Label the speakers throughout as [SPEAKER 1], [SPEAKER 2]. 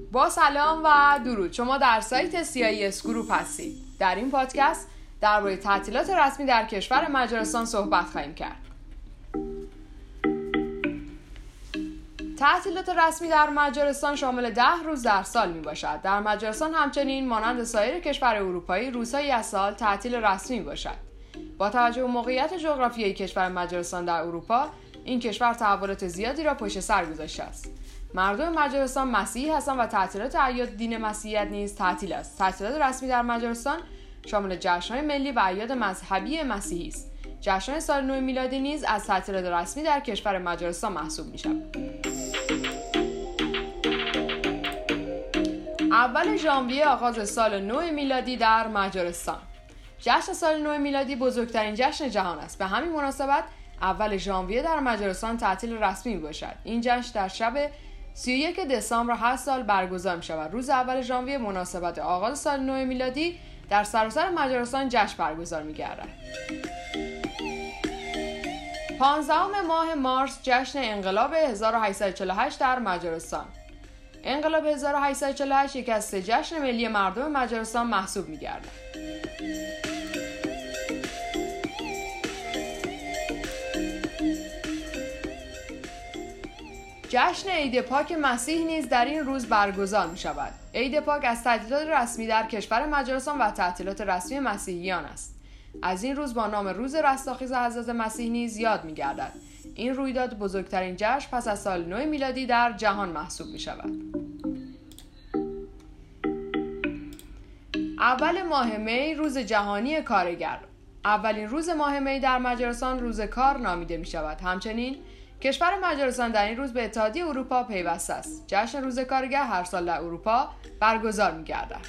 [SPEAKER 1] با سلام و درود، شما در سایت CIS گروپ هستید. در این پادکست درباره تعطیلات رسمی در کشور مجارستان صحبت خواهیم کرد. تعطیلات رسمی در مجارستان شامل 10 روز در سال می باشد. در مجارستان همچنین مانند سایر کشور اروپایی روزهایی از سال تعطیل رسمی می باشد. با توجه به موقعیت جغرافیایی کشور مجارستان در اروپا، این کشور تحولات زیادی را پشت سر گذاشته است. مردم مجارستان مسیحی هستند و تعطیلات اعیاد دین مسیحیت نیز تعطیل است. تعطیلات رسمی در مجارستان شامل جشن‌های ملی و اعیاد مذهبی مسیحی است. جشن‌های سال نو میلادی نیز از تعطیلات رسمی در کشور مجارستان محسوب می‌شود. اول ژانویه آغاز سال نو میلادی در مجارستان. جشن سال نو میلادی بزرگترین جشن جهان است. به همین مناسبت اول ژانویه در مجارستان تعطیل رسمی میباشد. این جشن در شب 31 دسامبر هر سال برگزار میشود. روز اول ژانویه مناسبت آغاز سال نو میلادی در سراسر مجارستان جشن برگزار میگردد. 15 ماه مارس جشن انقلاب 1848 در مجارستان. انقلاب 1848 یکی از 3 جشن ملی مردم مجارستان محسوب می‌گردد. جشن عید پاک مسیح نیز در این روز برگزار می‌شود. عید پاک از تعطیلات رسمی در کشور مجارستان و تعطیلات رسمی مسیحیان است. از این روز با نام روز رستاخیز حضرت مسیح نیز یاد می‌گردد. این رویداد بزرگترین جشن پس از سال نو میلادی در جهان محسوب می‌شود. اول ماه می روز جهانی کارگر. اولین روز ماه می در مجارستان روز کار نامیده می‌شود. همچنین کشور مجارستان در این روز به اتحادیه اروپا پیوسته است. جشن روز کارگر هر سال در اروپا برگزار می‌گردد.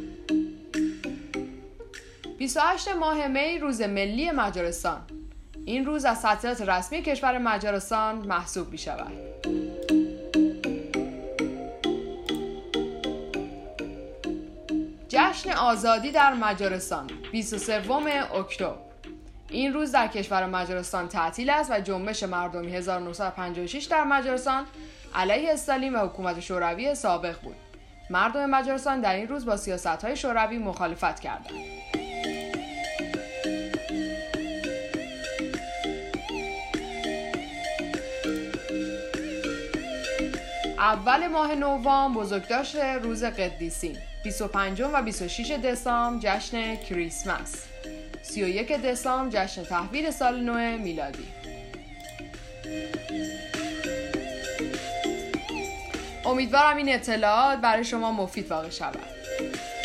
[SPEAKER 1] 28 ماه می روز ملی مجارستان. این روز از تعطیلات رسمی کشور مجارستان محسوب می‌شود. جشن آزادی در مجارستان 23 اکتبر. این روز در کشور مجارستان تعطیل است و جنبش مردمی 1956 در مجارستان علیه استالین و حکومت شوروی سابق بود. مردم مجارستان در این روز با سیاست‌های شوروی مخالفت کردند. اول ماه نوامبر بزرگداشت روز قدیسین. 25 و 26 دسامبر جشن کریسمس. 31 دسامبر جشن تحویل سال نو میلادی. امیدوارم این اطلاعات برای شما مفید واقع شود.